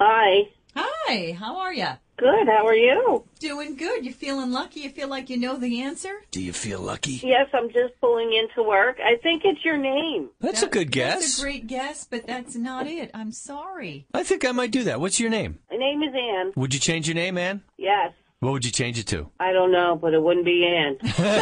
Hi. Hi, how are you? Good, how are you? Doing good. You feeling lucky? You feel like you know the answer? Do you feel lucky? Yes, I'm just pulling into work. I think it's your name. That's a good guess. That's a great guess, but that's not it. I'm sorry. I think I might do that. What's your name? My name is Ann. Would you change your name, Ann? Yes. What would you change it to? I don't know, but it wouldn't be Ann.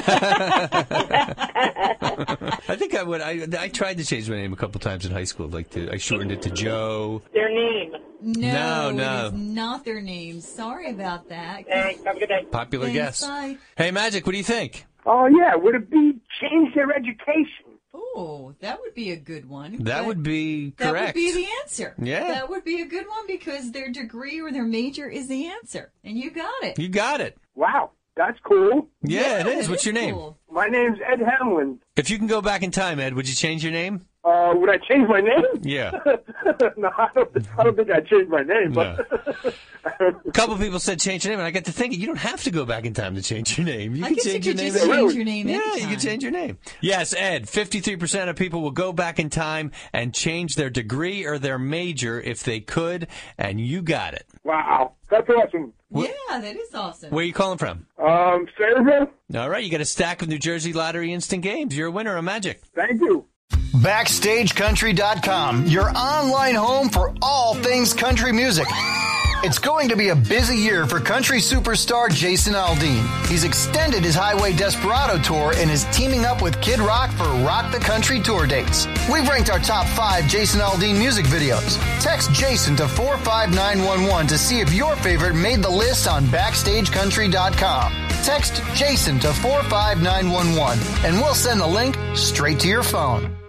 I think I would. I tried to change my name a couple times in high school. I shortened it to Joe. Their name. No, No. it is not their names. Sorry about that. Thanks. Have a good day. Popular Thanks, guess. bye. Hey, Magic, what do you think? Oh, yeah. Would it be change their education? Oh, that would be a good one. That but would be That correct. would be the answer. Yeah. That would be a good one because their degree or their major is the answer. And you got it. You got it. Wow. That's cool. Yeah, it is. What's your name? Cool. My name's Ed Hamlin. If you can go back in time, Ed, would you change your name? Would I change my name? Yeah. No, I don't think I'd change my name. But A couple people said change your name, and I got to thinking, you don't have to go back in time to change your name. You I can guess change you your could name. just anytime. change your name Yeah, anytime. you can change your name. Yes, Ed, 53% of people will go back in time and change their degree or their major if they could, and you got it. wow. That's awesome. Yeah, that is awesome. Where are you calling from? Sayreville? All right, you got a stack of New Jersey Lottery Instant Games. You're a winner of Magic. Thank you. BackstageCountry.com, your online home for all things country music. It's going to be a busy year for country superstar Jason Aldean. He's extended his Highway Desperado tour and is teaming up with Kid Rock for Rock the Country tour dates. We've ranked our top 5 Jason Aldean music videos. Text Jason to 45911 to see if your favorite made the list on BackstageCountry.com. Text Jason to 45911 and we'll send the link straight to your phone.